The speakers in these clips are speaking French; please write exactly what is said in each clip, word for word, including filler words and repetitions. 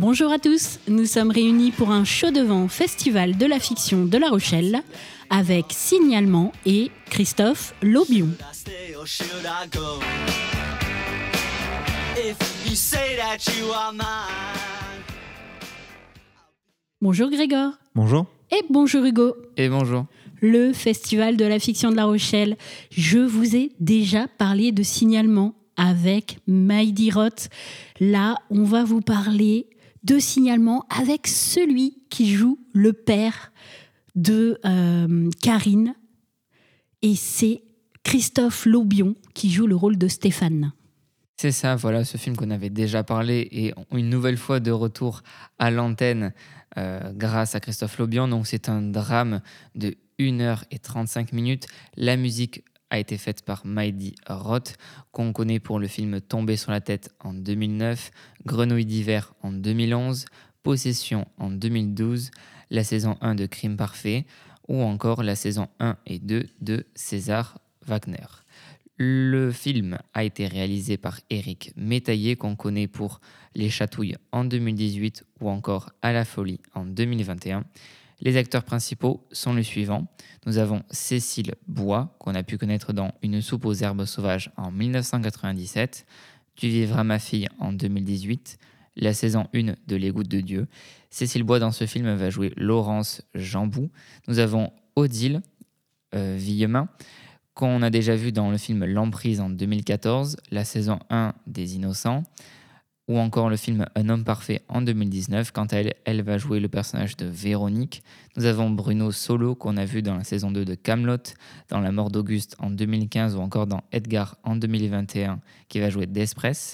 Bonjour à tous, nous sommes réunis pour un chaud devant festival de la fiction de La Rochelle avec Signalement et Christophe Laubion. Bonjour Grégoire. Bonjour. Et bonjour Hugo. Et bonjour. Le festival de la fiction de La Rochelle. Je vous ai déjà parlé de Signalement avec Maïdi Roth. Là, on va vous parler de Signalement avec celui qui joue le père de euh, Karine. Et c'est Christophe Laubion qui joue le rôle de Stéphane. C'est ça, voilà, ce film qu'on avait déjà parlé et une nouvelle fois de retour à l'antenne euh, grâce à Christophe Laubion. Donc c'est un drame de une heure trente-cinq minutes. La musique a été faite par Maïdi Roth, qu'on connaît pour le film Tomber sur la tête en deux mille neuf, Grenouille d'hiver en deux mille onze, Possession en deux mille douze, la saison un de Crime parfait ou encore la saison un et deux de César Wagner. Le film a été réalisé par Éric Métayer, qu'on connaît pour Les Chatouilles en deux mille dix-huit ou encore À la folie en deux mille vingt et un. Les acteurs principaux sont les suivants. Nous avons Cécile Bois, qu'on a pu connaître dans Une soupe aux herbes sauvages en dix-neuf cent quatre-vingt-dix-sept, Tu vivras ma fille en deux mille dix-huit, la saison un de Les Gouttes de Dieu. Cécile Bois dans ce film va jouer Laurence Jambou. Nous avons Odile euh, Villemin, qu'on a déjà vu dans le film L'Emprise en deux mille quatorze, la saison un des Innocents, ou encore le film Un homme parfait en deux mille dix-neuf. Quant à elle, elle va jouer le personnage de Véronique. Nous avons Bruno Solo, qu'on a vu dans la saison deux de Kaamelott, dans La mort d'Auguste en deux mille quinze, ou encore dans Edgar en deux mille vingt et un, qui va jouer Desprez.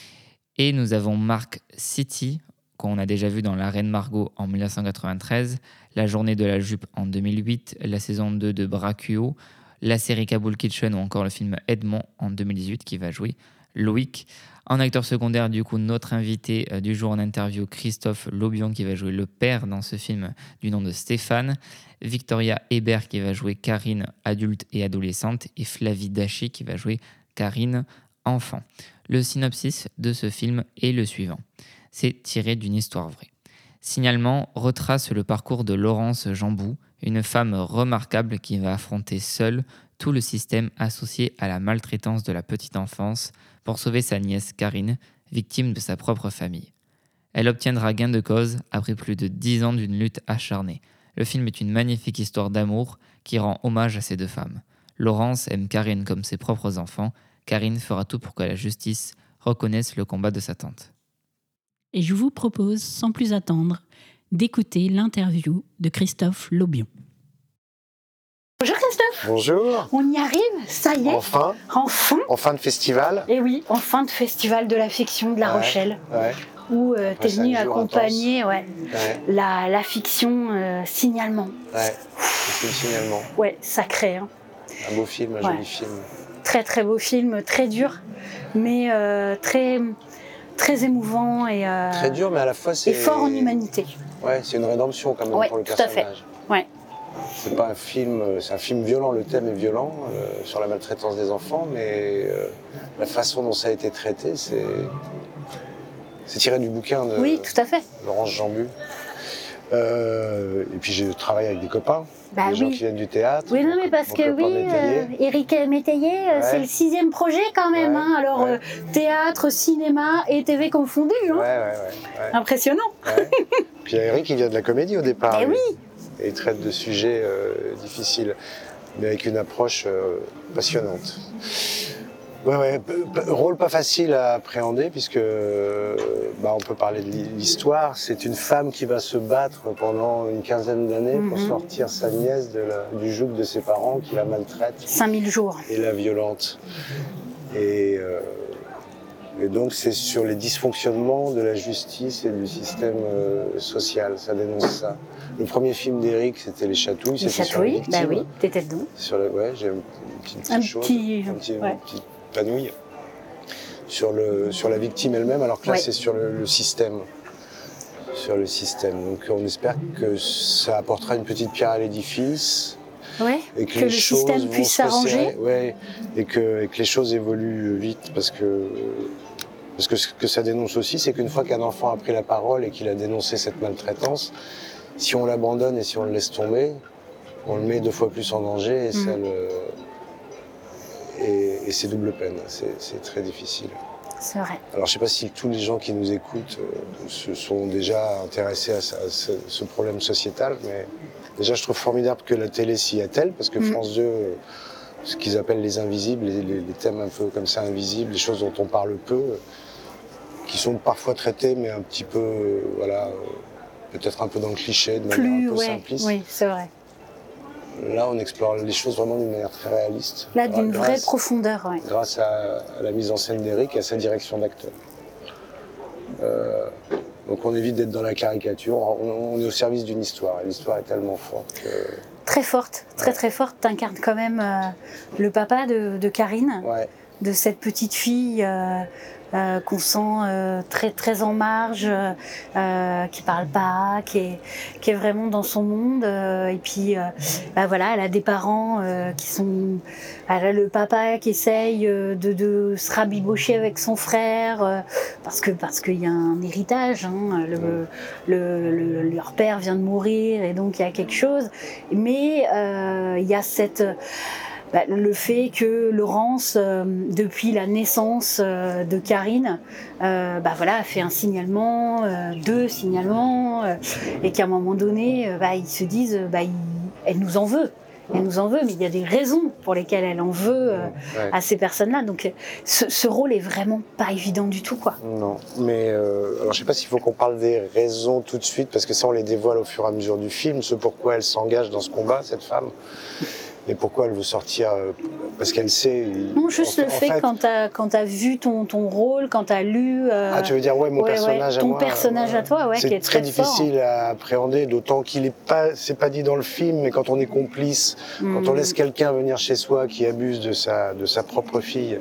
Et nous avons Marc City, qu'on a déjà vu dans La Reine Margot en dix-neuf cent quatre-vingt-treize, La journée de la jupe en deux mille huit, la saison deux de Bracuo, la série Kabul Kitchen ou encore le film Edmond en deux mille dix-huit, qui va jouer Loïc. En acteur secondaire, du coup, notre invité euh, du jour en interview, Christophe Laubion, qui va jouer le père dans ce film du nom de Stéphane. Victoria Hébert, qui va jouer Karine, adulte et adolescente. Et Flavie Dachy, qui va jouer Karine, enfant. Le synopsis de ce film est le suivant. C'est tiré d'une histoire vraie. Signalement retrace le parcours de Laurence Jambou, une femme remarquable qui va affronter seule tout le système associé à la maltraitance de la petite enfance pour sauver sa nièce Karine, victime de sa propre famille. Elle obtiendra gain de cause après plus de dix ans d'une lutte acharnée. Le film est une magnifique histoire d'amour qui rend hommage à ces deux femmes. Laurence aime Karine comme ses propres enfants. Karine fera tout pour que la justice reconnaisse le combat de sa tante. Et je vous propose, sans plus attendre, d'écouter l'interview de Christophe Laubion. Bonjour Christophe. Bonjour. On y arrive, ça y est. Enfin. Enfin. En fin de festival. Et oui, en fin de festival de la fiction de La ouais, Rochelle. Ouais. Où euh, tu es venu accompagner ouais, ouais. La, la fiction euh, Signalement. Ouais, c'est le Signalement. Ouais, sacré. Hein. Un beau film, un ouais. joli film. Très très beau film, très dur, mais euh, très, très émouvant et, euh, très dur, mais à la fois c'est... et fort en humanité. Ouais, c'est une rédemption quand même ouais, pour le tout personnage. À fait. Ouais. C'est pas un film, c'est un film violent, le thème est violent euh, sur la maltraitance des enfants, mais euh, la façon dont ça a été traité, c'est, c'est tiré du bouquin de oui, tout à fait. Laurence Jambou. Euh, et puis j'ai travaillé avec des copains, bah, des oui. gens qui viennent du théâtre. Oui, non, mais parce que oui, euh, Éric Métayer, euh, ouais. c'est le sixième projet quand même. Ouais, hein. Alors ouais. euh, théâtre, cinéma et T V confondus. Hein. Ouais, ouais, ouais, ouais. Impressionnant. Ouais. Puis Éric, il vient de la comédie au départ. Eh oui. Et il traite de sujets euh, difficiles, mais avec une approche euh, passionnante. Ouais, ouais, rôle pas facile à appréhender puisque bah, on peut parler de l'histoire. C'est une femme qui va se battre pendant une quinzaine d'années mm-hmm. pour sortir sa nièce de la, du joug de ses parents qui la maltraitent. cinq mille jours. Et la violente. Et, euh, et donc c'est sur les dysfonctionnements de la justice et du système euh, social. Ça dénonce ça. Le premier film d'Éric, c'était Les Chatouilles. Les Chatouilles, bah oui, t'étais dedans. Sur le, ouais, j'ai une petite, petite un chose. Petit, un petit, ouais. une petite panouille sur, le, sur la victime elle-même, alors que là, ouais. c'est sur le, le système. Sur le système. Donc on espère que ça apportera une petite pierre à l'édifice. Ouais, et que, que les le choses système puisse s'arranger. Ouais, et que, et que les choses évoluent vite parce que Parce que ce que ça dénonce aussi, c'est qu'une fois qu'un enfant a pris la parole et qu'il a dénoncé cette maltraitance, si on l'abandonne et si on le laisse tomber, on le met deux fois plus en danger et, mmh. ça le... et, et c'est double peine. C'est très difficile. C'est vrai. Alors je ne sais pas si tous les gens qui nous écoutent euh, se sont déjà intéressés à, à ce, ce problème sociétal, mais déjà je trouve formidable que la télé s'y attelle, parce que mmh. France deux, euh, ce qu'ils appellent les invisibles, les, les, les thèmes un peu comme ça invisibles, les choses dont on parle peu, euh, qui sont parfois traités, mais un petit peu, euh, voilà, euh, peut-être un peu dans le cliché, de Plus, manière un peu ouais, simpliste. Oui, c'est vrai. Là, on explore les choses vraiment d'une manière très réaliste. Là, d'une grâce, vraie profondeur, ouais. Grâce à, à la mise en scène d'Éric et à sa direction d'acteur. Euh, donc on évite d'être dans la caricature, on, on est au service d'une histoire, et l'histoire est tellement forte que... Très forte, très ouais. très forte. T'incarnes quand même euh, le papa de, de Karine, ouais. de cette petite fille euh, euh, qu'on sent euh, très très en marge, euh, qui parle pas, qui est, qui est vraiment dans son monde. Euh, et puis euh, bah voilà, elle a des parents euh, qui sont... Elle a le papa qui essaye de, de se rabibocher avec son frère, euh, parce que parce qu'il y a un héritage. Hein, le, mmh. le, le, leur père vient de mourir et donc il y a quelque chose. Mais euh, il y a cette... Bah, le fait que Laurence, euh, depuis la naissance euh, de Karine, euh, bah, voilà, a fait un signalement, euh, deux signalements, euh, et qu'à un moment donné, euh, bah, ils se disent, bah, il, elle nous en veut. Elle nous en veut, mais il y a des raisons pour lesquelles elle en veut euh, ouais. à ces personnes-là. Donc ce, ce rôle est vraiment pas évident du tout, quoi. Non, mais euh, alors je sais pas s'il faut qu'on parle des raisons tout de suite, parce que ça on les dévoile au fur et à mesure du film, ce pourquoi elle s'engage dans ce combat, cette femme. Et pourquoi elle veut sortir, parce qu'elle sait... Non, juste en, le fait, en fait quand tu as quand t'as vu ton, ton rôle, quand tu as lu... Euh, ah, tu veux dire, ouais, mon ouais, personnage ouais, à ton moi... Ton personnage euh, à toi, ouais, qui est très, très difficile fort. à appréhender, d'autant qu'il est pas... C'est pas dit dans le film, mais quand on est complice, mmh. quand on laisse quelqu'un venir chez soi qui abuse de sa, de sa propre fille...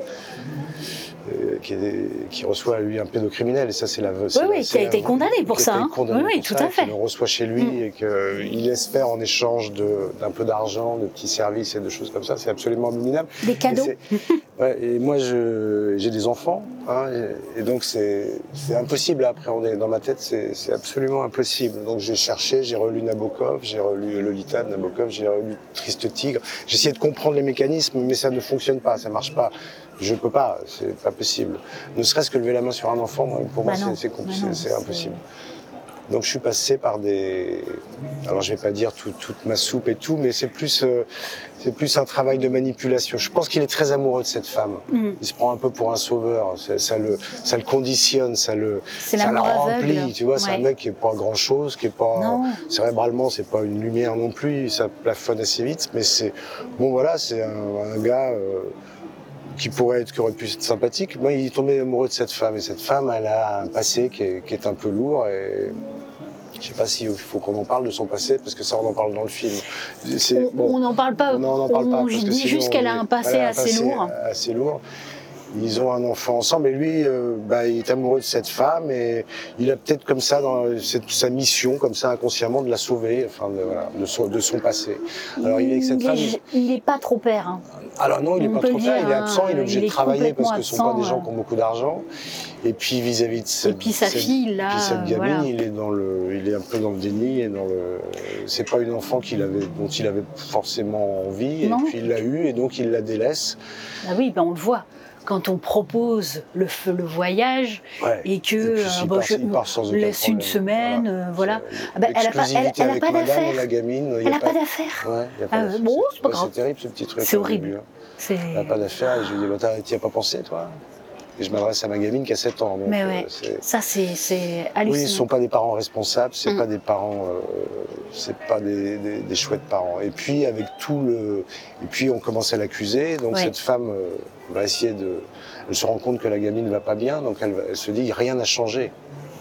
Euh, qui, est, qui reçoit lui un pédocriminel, et ça c'est la oui, c'est oui, la, qui a été condamné pour ça, hein. Oui, oui, pour tout ça, à fait. Qui le reçoit chez lui mmh. et qu'il laisse faire en échange d'un peu d'argent, de petits services et de choses comme ça, c'est absolument abominable. Des cadeaux. Et, ouais, et moi j'ai des enfants, hein, et, et donc c'est impossible à appréhender. Dans ma tête, c'est absolument impossible. Donc j'ai cherché, j'ai relu Nabokov, j'ai relu Lolita de Nabokov, j'ai relu Triste Tigre. J'ai essayé de comprendre les mécanismes, mais ça ne fonctionne pas, ça marche pas. Je peux pas, c'est pas possible. Ne serait-ce que lever la main sur un enfant, pour bah moi, c'est bah impossible. Donc je suis passé par des... Alors je vais pas dire tout, toute ma soupe et tout, mais c'est plus, euh, c'est plus un travail de manipulation. Je pense qu'il est très amoureux de cette femme. Mm. Il se prend un peu pour un sauveur. Ça, ça, le, ça le conditionne, ça le, ça le remplit. Tu vois, ouais. C'est un mec qui est pas grand-chose, qui est pas... Non. Cérébralement, c'est pas une lumière non plus, ça plafonne assez vite, mais c'est... Bon voilà, c'est un, un gars... Euh, qui pourrait être, qui aurait pu être sympathique. Moi, il est tombé amoureux de cette femme, et cette femme, elle a un passé qui est, qui est un peu lourd, et je sais pas s'il faut qu'on en parle de son passé, parce que ça, on en parle dans le film. On n'en bon, parle pas, on, on, parle on pas, dit juste qu'elle a un passé a un assez passé lourd. assez lourd. Ils ont un enfant ensemble, et lui, euh, bah, il est amoureux de cette femme, et il a peut-être comme ça, dans cette, sa mission, comme ça, inconsciemment, de la sauver, enfin, de, voilà, de, son, de son passé. Alors, il, il est avec cette il femme. Est, il n'est pas trop père. Hein. Alors non, il n'est pas trop père, il est absent, il est obligé il de travailler parce que absent, ce ne sont pas des gens qui ont beaucoup d'argent. Et puis vis-à-vis -vis de cette, et puis sa cette, fille, là, puis cette gamine, voilà. il est dans le, il est un peu dans le déni et dans le. C'est pas une enfant qu'il avait, dont il avait forcément envie, non. Et puis il l'a eu et donc il la délaisse. Ah oui, ben on le voit. Quand on propose le, le voyage ouais. et que et puis, euh, bon, je laisse une semaine, voilà. Euh, voilà. Bah, elle n'a pas, elle, elle a pas d'affaires. Elle n'a pas d'affaires. Ouais, ah, bon, c'est pas grave. C'est terrible ce petit truc. C'est horrible. Elle n'a pas d'affaires et je lui dis, bah, t'y as pas pensé toi? Et je m'adresse à ma gamine qui a sept ans. Donc, mais ouais, euh, ça c'est hallucinant. Oui, ce ne sont pas des parents responsables, c'est mm. pas des parents, euh, c'est pas des, des, des chouettes parents. Et puis avec tout le, et puis on commence à l'accuser. Donc ouais. Cette femme euh, va essayer de, elle se rend compte que la gamine ne va pas bien, donc elle, elle se dit rien n'a changé.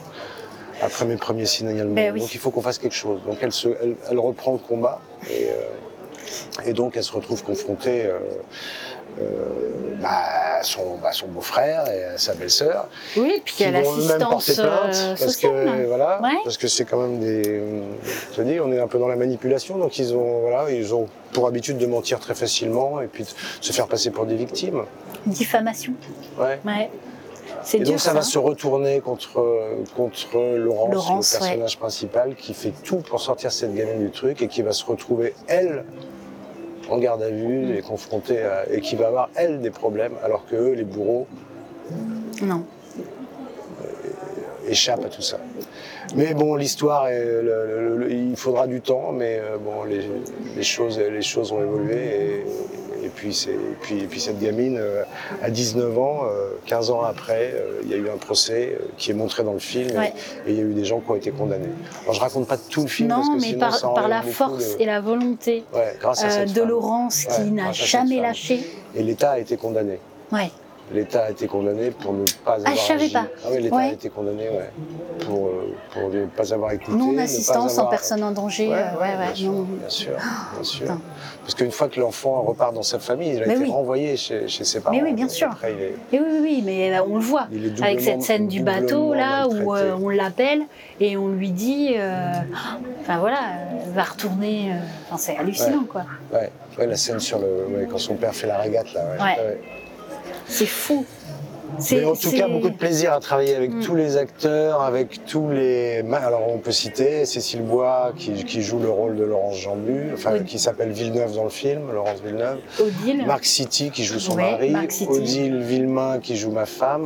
Après mes premiers signalements, ben oui. Donc il faut qu'on fasse quelque chose. Donc elle se, elle, elle reprend le combat et, euh, et donc elle se retrouve confrontée. Euh, Euh, bah, à son, bah, son beau-frère et à sa belle-sœur. Oui, puis à l'assistance euh, parce sociale. Que, voilà, ouais. parce que c'est quand même des... Je te dis, on est un peu dans la manipulation, donc ils ont, voilà, ils ont pour habitude de mentir très facilement et puis de se faire passer pour des victimes. Diffamation. Ouais. ouais. C'est Et dur, donc ça, ça, va hein. se retourner contre, contre Laurence, Laurence, le personnage principal, qui fait tout pour sortir cette gamine du truc et qui va se retrouver, elle, en garde à vue Mm. et confrontée à, et qui va avoir, elle, des problèmes, alors que eux, les bourreaux, Non. échappent à tout ça. Mais bon, l'histoire, est, le, le, le, il faudra du temps, mais euh, bon, les, les, choses, les choses ont évolué. Et, et, puis, c'est, et, puis, et puis cette gamine, euh, à dix-neuf ans, euh, quinze ans après, euh, il y a eu un procès euh, qui est montré dans le film, Ouais. et, et il y a eu des gens qui ont été condamnés. Alors, je raconte pas tout le film, Non, parce que mais sinon, par, ça par enlève la beaucoup force de... et la volonté ouais, grâce à euh, cette de femme. Laurence qui Ouais, n'a grâce à cette jamais femme. lâché. Et l'État a été condamné. Ouais. L'État a été condamné pour ne pas avoir Ah, je savais agi. pas. Ah oui, l'État Ouais. a été condamné, ouais. Pour, euh, pour ne pas avoir écouté. ne pas Non-assistance avoir... en personne en danger. Ouais, euh, ouais, ouais, ouais, bien sûr, non. bien sûr, bien sûr. Putain. Parce qu'une fois que l'enfant repart dans sa famille, il a Mais été oui. renvoyé chez, chez ses parents. Mais oui, bien Donc sûr. Après, il est, Et oui, oui, oui, mais euh, on le voit. il est doublement, Avec cette scène du bateau, doublement là, où maltraité. euh, on l'appelle et on lui dit... euh, Enfin, voilà, euh, va retourner... euh, Enfin, c'est hallucinant, Ouais. quoi. Ouais, ouais, la scène sur le, ouais, quand son père fait la régate, là. Ouais. Ouais. Ouais. C'est fou. Mais en tout c'est- cas, beaucoup de plaisir à travailler avec Mm. tous les acteurs, avec tous les... Alors, on peut citer Cécile Bois, qui, qui joue le rôle de Laurence Jambu, enfin, Oui. qui s'appelle Villeneuve dans le film, Laurence Villeneuve. Odile. Marc City, qui joue son Ouais, mari. Marc City. Odile Villemain, qui joue ma femme.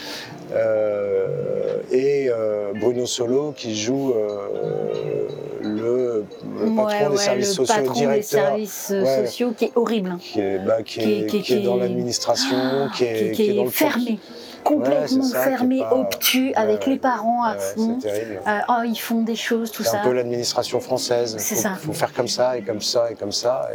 Euh, et euh, Bruno Solo, qui joue euh, le, le patron Ouais, des ouais, services le sociaux, patron le directeur. des services euh, Ouais. sociaux qui est horrible. hein. Qui est, bah, qui est, Qui est- qui est- qui est dans qui est- l'administration, qui est, qui, qui qui est dans est le fermé, Ouais, complètement c'est ça, qui est fermé, pas- obtus, Ouais, avec ouais. les parents à Ouais, fond. c'est terrible. Euh, oh, ils font des choses, tout C'est ça. un peu l'administration française. C'est faut, ça. faut faire comme ça et comme ça et comme ça.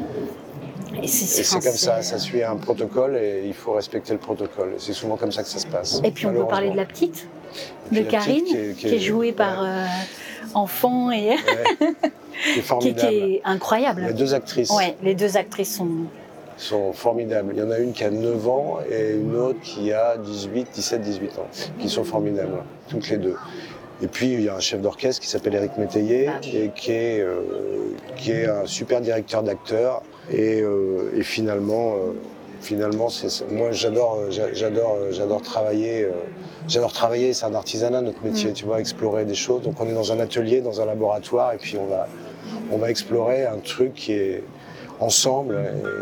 Et, Et c'est et c'est enfin, comme ça, c'est- ça suit un protocole et il faut respecter le protocole. C'est souvent comme ça que ça se passe. Et puis on peut parler de la petite, puis de la Karine, petite qui est- qui qui est est- jouée par ouais. euh, enfant et Ouais, qui est qui, formidable. qui est Il y a incroyable. deux actrices Ouais, les deux actrices sont. qui sont formidables. Il y en a une qui a neuf ans et une autre qui a dix-huit, dix-sept, dix-huit ans, qui sont formidables, toutes les deux. Et puis il y a un chef d'orchestre qui s'appelle Éric Métayer Ah oui. et qui est, euh, qui est un super directeur d'acteurs. Et, euh, et finalement, euh, finalement c'est, moi j'adore, j'a- j'adore, j'adore travailler. euh, J'adore travailler, c'est un artisanat notre métier, Mm. tu vois, explorer des choses. Donc on est dans un atelier, dans un laboratoire, et puis on va, on va explorer un truc qui est ensemble,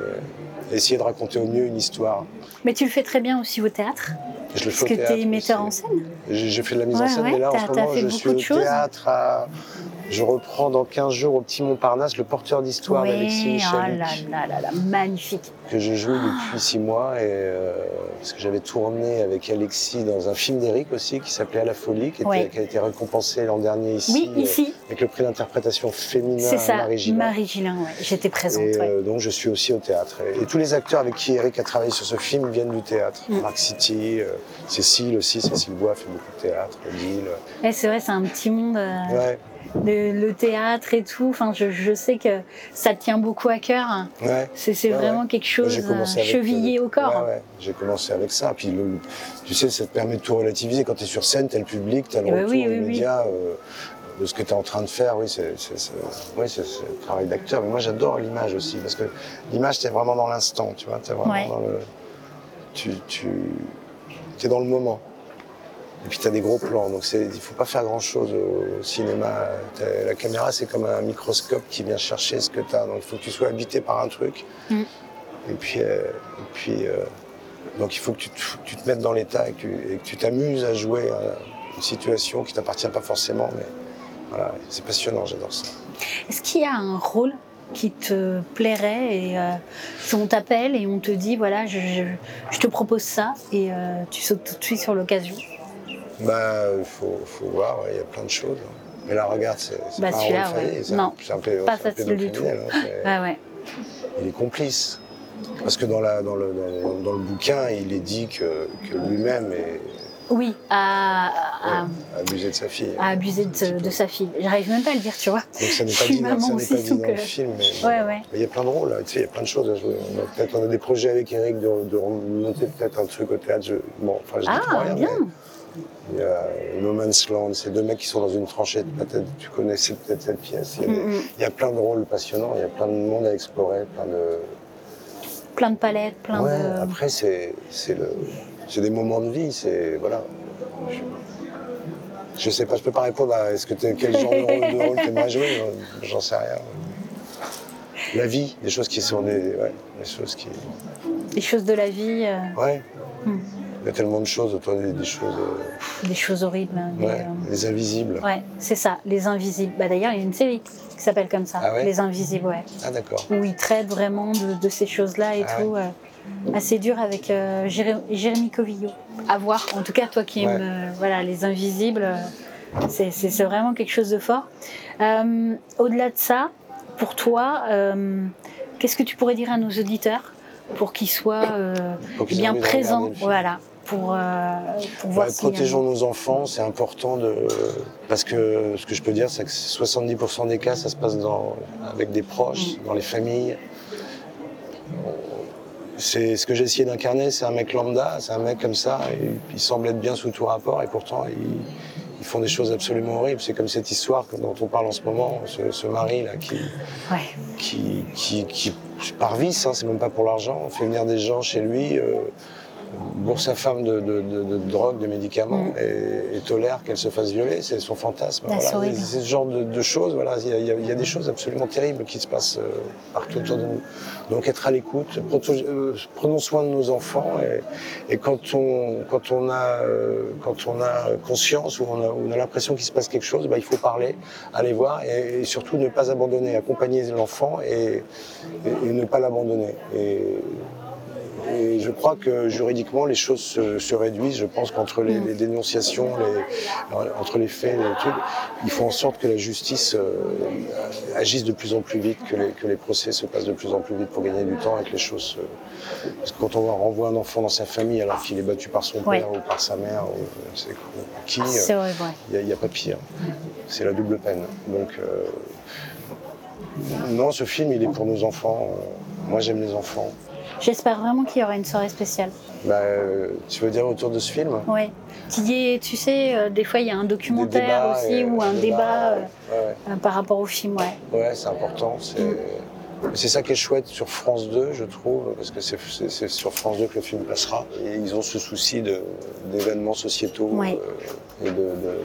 et essayer de raconter au mieux une histoire. Mais tu le fais très bien aussi au théâtre, Je le parce fais que au théâtre tu es metteur aussi. en scène. J'ai, j'ai fait de la mise Ouais, en scène, ouais, mais là en t'as- ce t'as moment fait je beaucoup suis au de choses. théâtre. À... Je reprends dans quinze jours au Petit Montparnasse le porteur d'histoire d'Alexis Oui, oh Michalik, là là là là, magnifique. que je joue depuis six mois, et, euh, parce que j'avais tourné avec Alexis dans un film d'Éric aussi qui s'appelait À la folie, qui, était- Ouais. qui a été récompensé l'an dernier ici, Oui, euh, ici, avec le prix d'interprétation féminin c'est ça, Marie Gillin. Marie Gillin, ouais. J'étais présente. Et ouais. euh, donc je suis aussi au théâtre. Et, et tous les acteurs avec qui Eric a travaillé sur ce film viennent du théâtre. Mm. Marc City, euh, Cécile aussi, Cécile Bois fait beaucoup de théâtre, Odile. Ouais, c'est vrai, c'est un petit monde, euh, Ouais, le, le théâtre et tout. Enfin, je, je sais que ça te tient beaucoup à cœur. ouais. C'est, c'est Ouais, vraiment ouais. quelque Moi, chose j'ai commencé euh, avec, chevillé euh, au corps. Ouais, ouais. J'ai commencé avec ça. Puis le- tu sais, ça te permet de tout relativiser. Quand tu es sur scène, tu as le public, tu as le Eh ben retour oui, oui, oui. immédiat euh, de ce que tu es en train de faire. Oui, c'est, c'est, c'est, ouais, c'est, c'est le travail d'acteur. Mais moi, j'adore l'image aussi. Parce que l'image, tu es vraiment dans l'instant. Tu vois, t'es vraiment Ouais. dans le. Tu, tu es dans le moment. Et puis tu as des gros plans, donc il ne faut pas faire grand-chose au cinéma. T'as- La caméra, c'est comme un microscope qui vient chercher ce que tu as. Donc il faut que tu sois habité par un truc. Mm. Et puis, euh, et puis euh, donc il faut que tu te, tu te mettes dans l'état et que, et que tu t'amuses à jouer à une situation qui ne t'appartient pas forcément. Mais voilà, c'est passionnant, j'adore ça. Est-ce qu'il y a un rôle qui te plairait et euh, si on t'appelle et on te dit voilà, je, je, je te propose ça et euh, tu sautes tout de suite sur l'occasion? Bah, il faut, faut voir, il ouais, y a plein de choses. Mais là, regarde, c'est, c'est Bah, pas un celui-là, rôle facile, ouais. c'est Non, un, c'est un, pédo- pas c'est un facile du tout. pédocriminel, hein, c'est- Ouais, ouais. Il est complice. Parce que dans, la, dans, le, dans, dans le bouquin, il est dit que, que lui-même est Oui, à, à, ouais, abusé de sa fille. à abuser de, de sa fille. J'arrive même pas à le dire, tu vois. Donc ça n'est Je pas suis dit, dans- maman ça n'est aussi, pas dit donc, dans le euh, film. Mais, ouais, mais ouais. il y a plein de rôles, là. Tu sais, il y a plein de choses à jouer. On a, peut-être, on a des projets avec Eric de, de monter peut-être un truc au théâtre. Je, bon, enfin, je dis trop Ah, rien, bien. mais il y a No Man's Land, c'est deux mecs qui sont dans une tranchée de peut-être, tu connaissais peut-être cette pièce. Il y, a, Mm, mm. il y a plein de rôles passionnants, il y a plein de monde à explorer, plein de... Plein de palettes, plein ouais, de... après, c'est, c'est le... c'est des moments de vie, c'est voilà. Je, je sais pas, je peux pas répondre à est-ce que t'es, quel genre de rôle, de rôle t'aimerais jouer, j'en sais rien. La vie, des choses qui sont des, ouais, des choses qui. Les choses de la vie. Euh... Ouais. Hmm. Il y a tellement de choses autour des, des choses. Euh... Des choses horribles. Hein, ouais, des, euh... les invisibles. Ouais, c'est ça, les invisibles. Bah, d'ailleurs, il y a une série qui s'appelle comme ça, ah ouais Les Invisibles, ouais. Ah d'accord. Où ils traitent vraiment de, de ces choses-là et ah tout. Ouais. Euh, assez dur avec euh, Jéré- Jérémy Covillo. À voir. En tout cas, toi qui aimes ouais. euh, voilà, les invisibles, euh, c'est, c'est, c'est vraiment quelque chose de fort. Euh, au-delà de ça, pour toi, euh, qu'est-ce que tu pourrais dire à nos auditeurs pour qu'ils soient euh, pour qu'ils bien présents, voilà, pour, euh, pour voir. Ouais, protégeons nos enfants, c'est important de parce que ce que je peux dire, c'est que soixante-dix pour cent des cas, ça se passe dans avec des proches, mmh. dans les familles. C'est ce que j'ai essayé d'incarner, c'est un mec lambda, c'est un mec comme ça, et il semble être bien sous tout rapport, et pourtant il, ils font des choses absolument horribles. C'est comme cette histoire dont on parle en ce moment, ce, ce mari là qui, ouais. qui, qui, qui, par vice, hein, c'est même pas pour l'argent, fait venir des gens chez lui, euh, bourre sa femme de, de, de, de drogue, de médicaments, mmh. et, et tolère qu'elle se fasse violer, c'est son fantasme. Voilà. C'est, c'est ce genre de, de choses, voilà. Il y, a, il, y a, il y a des choses absolument terribles qui se passent euh, partout autour de nous. Donc être à l'écoute, prenons soin de nos enfants, et, et quand, on, quand, on a, euh, quand on a conscience, ou on a, on a l'impression qu'il se passe quelque chose, bah, il faut parler, aller voir, et, et surtout ne pas abandonner, accompagner l'enfant et, et, et ne pas l'abandonner. Et, Et je crois que juridiquement, les choses se, se réduisent. Je pense qu'entre les, les dénonciations, les, entre les faits, les trucs, il faut en sorte que la justice euh, agisse de plus en plus vite, que les, que les procès se passent de plus en plus vite pour gagner du temps et que les choses... Euh, parce que quand on renvoie un enfant dans sa famille alors qu'il est battu par son père oui. ou par sa mère, ou c'est qui, c'est vrai, ouais. il n'y a, a pas pire. C'est la double peine. Donc, euh, non, ce film, il est pour nos enfants. Moi, j'aime les enfants. J'espère vraiment qu'il y aura une soirée spéciale. Bah, euh, tu veux dire autour de ce film ? Oui. Tu, tu sais, euh, des fois il y a un documentaire aussi et, ou un débat, débat euh, ouais, ouais. Euh, par rapport au film. Ouais, ouais c'est important. C'est... Mm. c'est ça qui est chouette sur France deux, je trouve, parce que c'est, c'est, c'est sur France deux que le film passera. Et ils ont ce souci de, d'événements sociétaux ouais. euh, et de... de...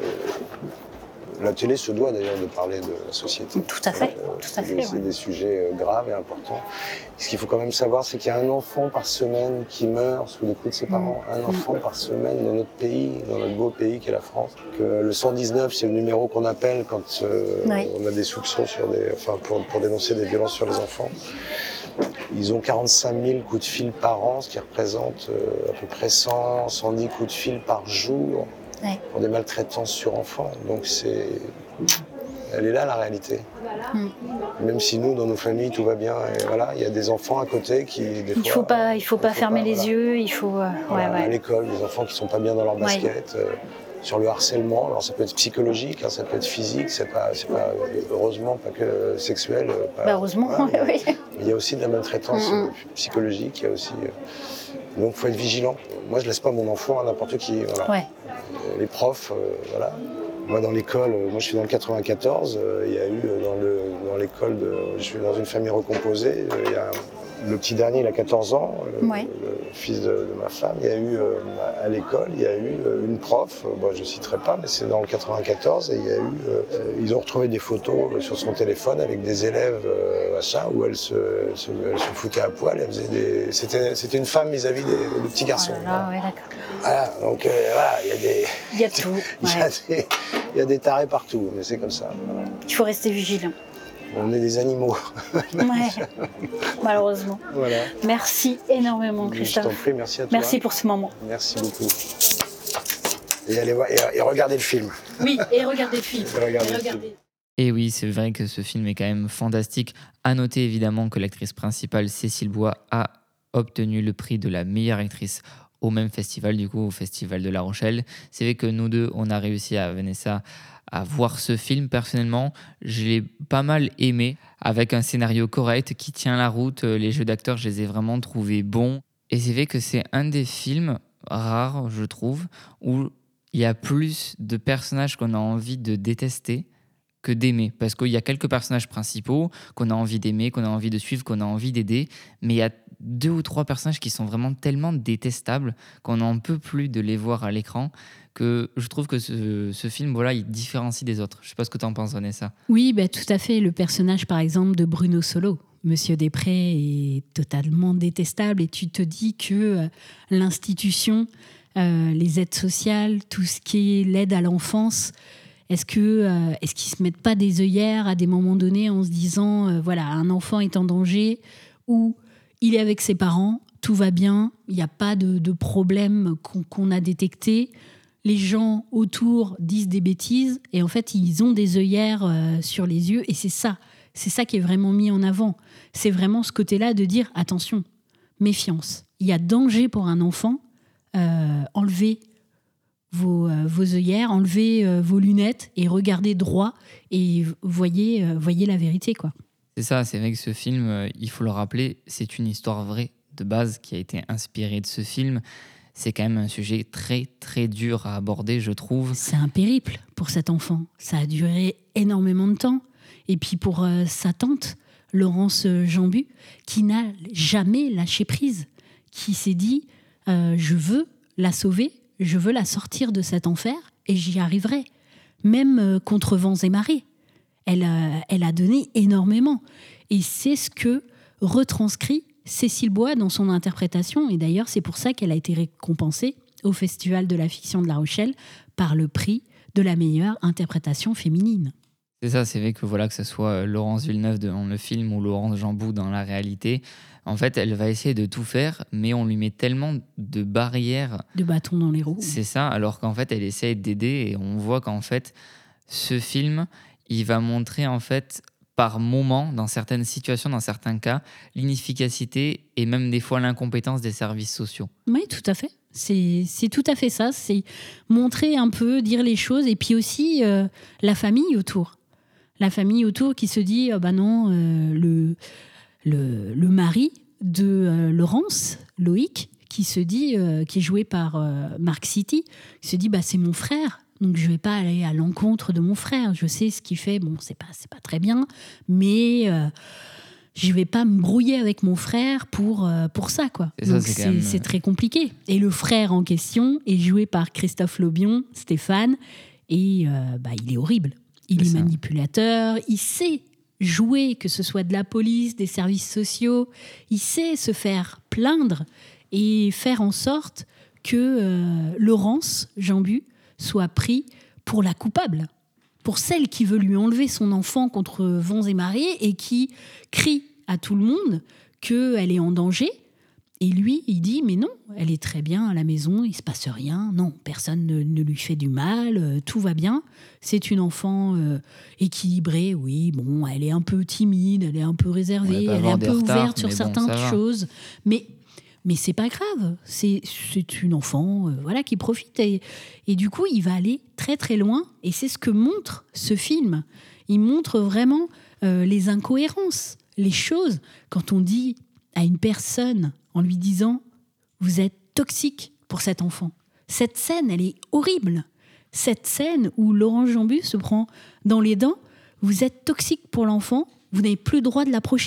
La télé se doit d'ailleurs de parler de la société. Tout à fait, euh, tout c'est, à fait. Des, c'est ouais. des sujets graves et importants. Ce qu'il faut quand même savoir, c'est qu'il y a un enfant par semaine qui meurt sous les coups de ses parents. Mmh. Un enfant mmh. par semaine dans notre pays, dans notre beau pays qu'est la France. Que le cent dix-neuf, c'est le numéro qu'on appelle quand euh, oui. on a des soupçons sur des, enfin pour, pour dénoncer des violences sur les enfants. Ils ont quarante-cinq mille coups de fil par an, ce qui représente euh, à peu près cent, cent dix coups de fil par jour. Ouais. Pour des maltraitances sur enfants. Donc c'est... Elle est là la réalité. Mm. Même si nous, dans nos familles, tout va bien, et voilà, il y a des enfants à côté qui... Des il ne faut pas, il faut pas faut fermer pas, les voilà. yeux, il faut... Euh, voilà, ouais, ouais. À l'école, des enfants qui ne sont pas bien dans leur basket, ouais. euh, sur le harcèlement, alors ça peut être psychologique, hein, ça peut être physique, c'est pas, c'est pas, heureusement pas que sexuel. Pas, bah heureusement, voilà, oui. Mais il y a aussi de la maltraitance mm-hmm. psychologique, il y a aussi... Euh, donc il faut être vigilant. Moi, je laisse pas mon enfant à n'importe qui. Voilà. Ouais. Les profs, euh, voilà. Moi, dans l'école, moi, je suis dans le quatre-vingt-quatorze. Euh, il y a eu dans, le, dans l'école, de, je suis dans une famille recomposée. Euh, il y a le petit dernier, il a quatorze ans, le, ouais. le fils de, de ma femme. Il y a eu euh, à l'école, il y a eu euh, une prof. Bon, je citerai pas, mais c'est dans le quatre-vingt-quatorze. Et il y a eu, euh, ils ont retrouvé des photos sur son téléphone avec des élèves, euh, machin, où elle se, se, elle se foutait à poil. Elle faisait des, c'était, c'était une femme vis-à-vis des, des petits garçons. Oh là là, ouais, d'accord. Voilà, donc euh, voilà, il y a des... Il y a tout. Il y, a des, il y a des tarés partout, mais c'est comme ça. Voilà. Il faut rester vigilant. On est des animaux. Ouais, malheureusement. Voilà. Merci énormément, Christophe. Je t'en prie, merci à toi. Merci pour ce moment. Merci beaucoup. Et allez voir, et, et regardez le film. Oui, et regardez le film. Et regardez et regardez. Le film. Et oui, c'est vrai que ce film est quand même fantastique. À noter évidemment que l'actrice principale, Cécile Bois, a obtenu le prix de la meilleure actrice au même festival, du coup, au Festival de La Rochelle. C'est vrai que nous deux, on a réussi à Vanessa à voir ce film. Personnellement, je l'ai pas mal aimé, avec un scénario correct qui tient la route. Les jeux d'acteurs, je les ai vraiment trouvés bons. Et c'est vrai que c'est un des films rares, je trouve, où il y a plus de personnages qu'on a envie de détester que d'aimer. Parce qu'il y a quelques personnages principaux qu'on a envie d'aimer, qu'on a envie de suivre, qu'on a envie d'aider. Mais il y a deux ou trois personnages qui sont vraiment tellement détestables qu'on n'en peut plus de les voir à l'écran, que je trouve que ce, ce film, voilà, il différencie des autres. Je ne sais pas ce que tu en penses, Vanessa. Oui, bah, tout à fait. Le personnage, par exemple, de Bruno Solo, Monsieur Després, est totalement détestable. Et tu te dis que euh, l'institution, euh, les aides sociales, tout ce qui est l'aide à l'enfance, est-ce que, euh, est-ce qu'ils ne se mettent pas des œillères à des moments donnés en se disant, euh, voilà, un enfant est en danger ou il est avec ses parents, tout va bien, il n'y a pas de, de problème qu'on, qu'on a détecté. Les gens autour disent des bêtises et en fait, ils ont des œillères euh, sur les yeux et c'est ça. C'est ça qui est vraiment mis en avant. C'est vraiment ce côté-là de dire, attention, méfiance. Il y a danger pour un enfant, euh, enlevez vos, euh, vos œillères, enlevez euh, vos lunettes et regardez droit et voyez, euh, voyez la vérité, quoi. C'est ça, c'est vrai que ce film, euh, il faut le rappeler, c'est une histoire vraie de base qui a été inspirée de ce film. C'est quand même un sujet très, très dur à aborder, je trouve. C'est un périple pour cet enfant. Ça a duré énormément de temps. Et puis pour euh, sa tante, Laurence Jambu, qui n'a jamais lâché prise, qui s'est dit euh, « je veux la sauver, je veux la sortir de cet enfer et j'y arriverai, même euh, contre vents et marées ». Elle, euh, elle a donné énormément. Et c'est ce que retranscrit Cécile Bois dans son interprétation. Et d'ailleurs, c'est pour ça qu'elle a été récompensée au Festival de la fiction de La Rochelle par le prix de la meilleure interprétation féminine. C'est ça, c'est vrai que voilà, que ce soit Laurence Villeneuve dans le film ou Laurence Jambou dans la réalité, en fait, elle va essayer de tout faire, mais on lui met tellement de barrières. De bâtons dans les roues. C'est ça, alors qu'en fait, elle essaye d'aider et on voit qu'en fait, ce film, il va montrer en fait par moments, dans certaines situations, dans certains cas, l'inefficacité et même des fois l'incompétence des services sociaux. Oui, tout à fait. C'est, c'est tout à fait ça. C'est montrer un peu, dire les choses et puis aussi euh, la famille autour. La famille autour qui se dit, oh bah non, euh, le, le, le mari de euh, Laurence, Loïc, qui se dit, euh, qui est joué par euh, Mark City, qui se dit, bah c'est mon frère. Donc je vais pas aller à l'encontre de mon frère. Je sais ce qu'il fait. Bon, c'est pas c'est pas très bien, mais euh, je vais pas me brouiller avec mon frère pour euh, pour ça, quoi. Et ça, Donc c'est c'est, quand même... c'est très compliqué. Et le frère en question est joué par Christophe Lobion, Stéphane, et euh, bah il est horrible. Il C'est est ça. manipulateur. Il sait jouer, que ce soit de la police, des services sociaux. Il sait se faire plaindre et faire en sorte que euh, Laurence Jambu soit pris pour la coupable, pour celle qui veut lui enlever son enfant contre vents et marées et qui crie à tout le monde qu'elle est en danger. Et lui, il dit, mais non, elle est très bien à la maison, il ne se passe rien, non, personne ne, ne lui fait du mal, euh, tout va bien. C'est une enfant euh, équilibrée, oui, bon, elle est un peu timide, elle est un peu réservée, Ouais, peut elle est avoir un des peu retards, ouverte sur mais bon, certaines ça va. choses, mais... Mais c'est pas grave, c'est, c'est une enfant euh, voilà, qui profite. Et, et du coup, il va aller très très loin. Et c'est ce que montre ce film. Il montre vraiment euh, les incohérences, les choses. Quand on dit à une personne, en lui disant « vous êtes toxique pour cet enfant », cette scène, elle est horrible. Cette scène où Laurence Jambu se prend dans les dents « vous êtes toxique pour l'enfant, vous n'avez plus le droit de l'approcher ».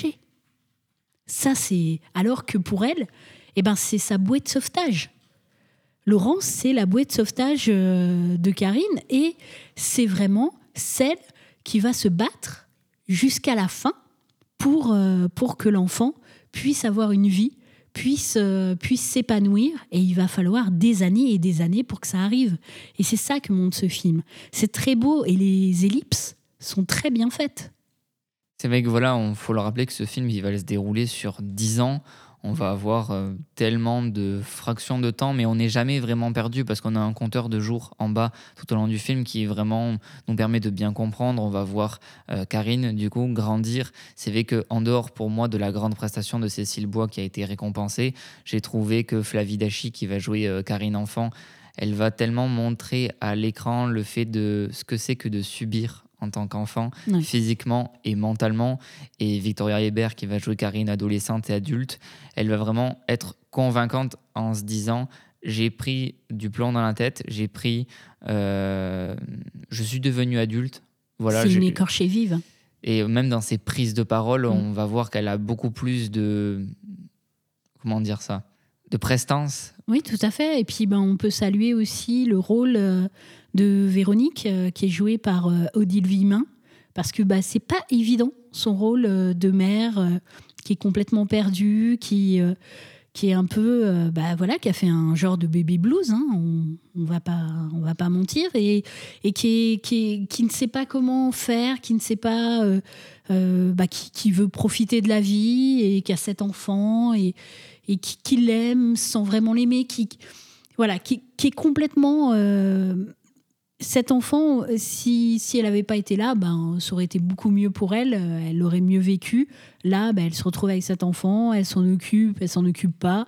Ça, c'est... Alors que pour elle... Eh ben, c'est sa bouée de sauvetage. Laurence, c'est la bouée de sauvetage euh, de Karine et c'est vraiment celle qui va se battre jusqu'à la fin pour, euh, pour que l'enfant puisse avoir une vie, puisse, euh, puisse s'épanouir et il va falloir des années et des années pour que ça arrive. Et c'est ça que montre ce film. C'est très beau et les ellipses sont très bien faites. C'est vrai que voilà, il faut le rappeler que ce film, il va se dérouler sur dix ans. On va avoir euh, tellement de fractions de temps, mais on n'est jamais vraiment perdu parce qu'on a un compteur de jours en bas tout au long du film qui vraiment nous permet de bien comprendre. On va voir euh, Karine, du coup, grandir. C'est vrai qu'en dehors, pour moi, de la grande prestation de Cécile Bois qui a été récompensée, j'ai trouvé que Flavie Dachi, qui va jouer euh, Karine enfant, elle va tellement montrer à l'écran le fait de ce que c'est que de subir en tant qu'enfant, Ouais. physiquement et mentalement. Et Victoria Hébert, qui va jouer Karine adolescente et adulte, elle va vraiment être convaincante en se disant « j'ai pris du plomb dans la tête, j'ai pris... Euh, je suis devenue adulte, voilà, c'est une j'ai- écorchée vive. Et même dans ses prises de parole, Mm. on va voir qu'elle a beaucoup plus de... Comment dire ça? De prestance. Oui, tout à fait. Et puis, ben, on peut saluer aussi le rôle euh, de Véronique, euh, qui est jouée par euh, Odile Vimin, parce que bah, c'est pas évident, son rôle euh, de mère, euh, qui est complètement perdue, qui, euh, qui est un peu, euh, bah, voilà, qui a fait un genre de baby blues, hein, on, on va pas, on va pas mentir, et, et qui, est, qui, est- qui ne sait pas comment faire, qui ne sait pas, euh, euh, bah, qui, qui veut profiter de la vie, et qui a sept enfants, et, et qui, qui l'aime sans vraiment l'aimer, qui, voilà, qui, qui est complètement... euh, cet enfant, si, si elle n'avait pas été là, ben, ça aurait été beaucoup mieux pour elle, euh, elle aurait mieux vécu. Là, ben, elle se retrouve avec cet enfant, elle s'en occupe, elle s'en occupe pas.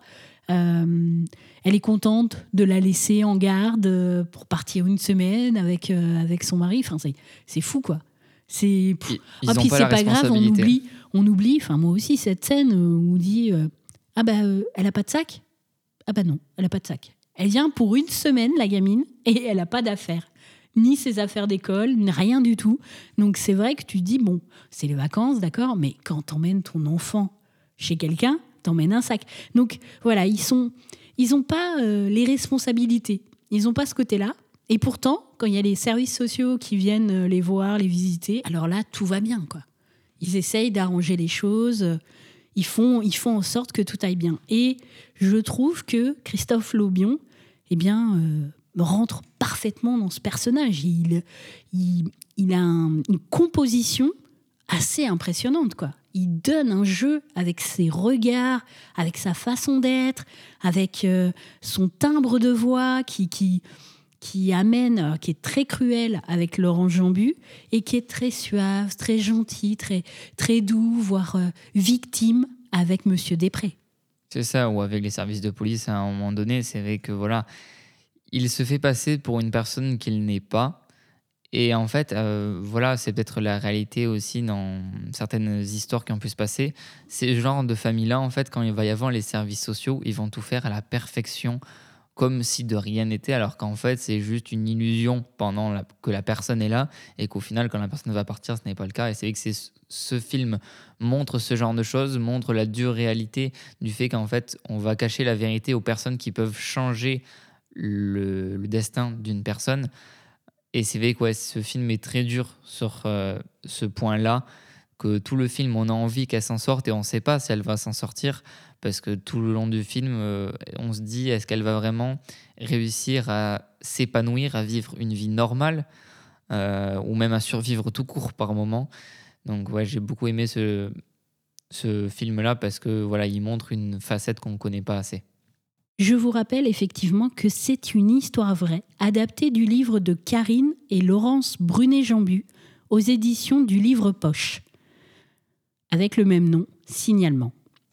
Euh, elle est contente de la laisser en garde euh, pour partir une semaine avec, euh, avec son mari. Enfin, c'est, c'est fou, quoi. C'est, pff. Ils Ah, n'ont puis pas c'est la pas grave, on responsabilité. oublie, on oublie, enfin moi aussi, cette scène où on dit euh, ah bah euh, elle a pas de sac. Ah bah non, elle a pas de sac. Elle vient pour une semaine, la gamine, et elle a pas d'affaires. Ni ses affaires d'école, ni rien du tout. Donc c'est vrai que tu dis, bon, c'est les vacances, d'accord, mais quand t'emmènes ton enfant chez quelqu'un, t'emmènes un sac. Donc voilà, ils sont, ils ont pas euh, les responsabilités. Ils ont pas ce côté-là. Et pourtant, quand il y a les services sociaux qui viennent euh, les voir, les visiter, alors là, tout va bien, quoi. Ils essayent d'arranger les choses. euh, Ils font, ils font en sorte que tout aille bien. Et je trouve que Christophe Laubion, eh bien, euh, rentre parfaitement dans ce personnage. Il, il, il a un- une composition assez impressionnante, quoi. Il donne un jeu avec ses regards, avec sa façon d'être, avec euh, son timbre de voix qui, qui, qui amène, euh, qui est très cruel avec Laurent Jambu et qui est très suave, très gentil, très, très doux, voire euh, victime avec Monsieur Després. C'est ça, ou avec les services de police, à un moment donné, c'est vrai que voilà, il se fait passer pour une personne qu'il n'est pas. Et en fait, euh, voilà, c'est peut-être la réalité aussi dans certaines histoires qui ont pu se passer. Ces genres de familles-là, en fait, quand il va y avoir les services sociaux, ils vont tout faire à la perfection, comme si de rien n'était, alors qu'en fait, c'est juste une illusion pendant la- que la personne est là, et qu'au final, quand la personne va partir, ce n'est pas le cas. Et c'est vrai que c'est, ce film montre ce genre de choses, montre la dure réalité du fait qu'en fait, on va cacher la vérité aux personnes qui peuvent changer le, le destin d'une personne. Et c'est vrai que ouais, ce film est très dur sur euh, ce point-là, que tout le film, on a envie qu'elle s'en sorte et on ne sait pas si elle va s'en sortir, parce que tout le long du film, euh, on se dit, est-ce qu'elle va vraiment réussir à s'épanouir, à vivre une vie normale, euh, ou même à survivre tout court par moment. Donc ouais, j'ai beaucoup aimé ce, ce film-là, parce que voilà, il montre une facette qu'on ne connaît pas assez. Je vous rappelle effectivement que c'est une histoire vraie, adaptée du livre de Karine et Laurence Brunet-Jambu aux éditions du Livre Poche, avec le même nom, Signalement.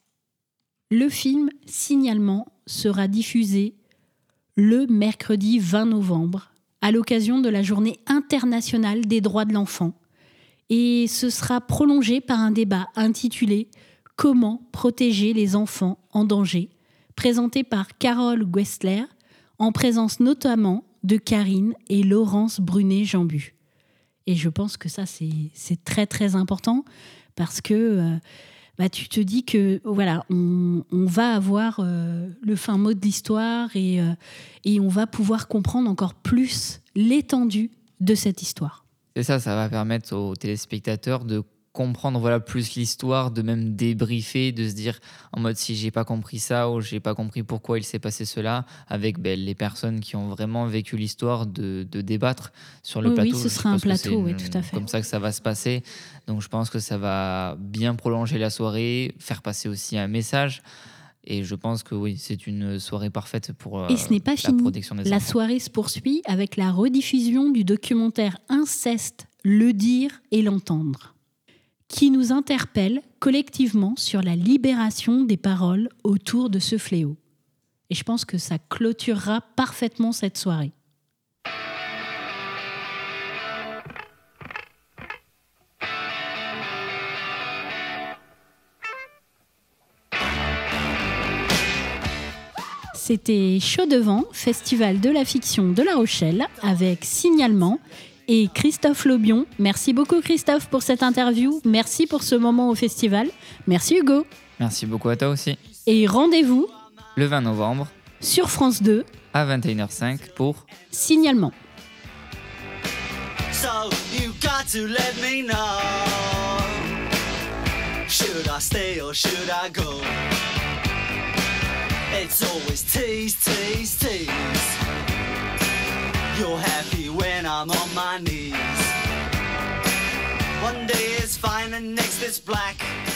Le film Signalement sera diffusé le mercredi vingt novembre, à l'occasion de la Journée internationale des droits de l'enfant, et ce sera prolongé par un débat intitulé « Comment protéger les enfants en danger ?» présenté par Carole Guestler, en présence notamment de Karine et Laurence Brunet-Jambu. Et je pense que ça, c'est, c'est très, très important, parce que euh, bah, tu te dis que voilà, on, on va avoir euh, le fin mot de l'histoire et, euh, et on va pouvoir comprendre encore plus l'étendue de cette histoire. C'est ça, ça va permettre aux téléspectateurs de comprendre voilà, plus l'histoire, de même débriefer, de se dire en mode si j'ai pas compris ça ou j'ai pas compris pourquoi il s'est passé cela, avec ben, les personnes qui ont vraiment vécu l'histoire, de, de débattre sur le Oui, plateau. oui, ce Je sera un suppose que plateau, c'est oui, une- tout à fait. comme ça que ça va se passer. Donc je pense que ça va bien prolonger la soirée, faire passer aussi un message. Et je pense que oui, c'est une soirée parfaite pour euh, Et ce n'est pas la fini. protection des La enfants. soirée se poursuit avec la rediffusion du documentaire Inceste, le dire et l'entendre, qui nous interpelle collectivement sur la libération des paroles autour de ce fléau. Et je pense que ça clôturera parfaitement cette soirée. C'était Chaud Devant, festival de la fiction de La Rochelle, avec Signalement. et Christophe Laubion. Merci beaucoup Christophe pour cette interview. Merci pour ce moment au festival. Merci Hugo. Merci beaucoup à toi aussi. Et rendez-vous le vingt novembre sur France deux à vingt et une heures cinq pour Signalement. So you got to let me know. Should I stay or should I go? It's always tease, tease, tease. You're happy when I'm on my knees. One day it's fine and next it's black.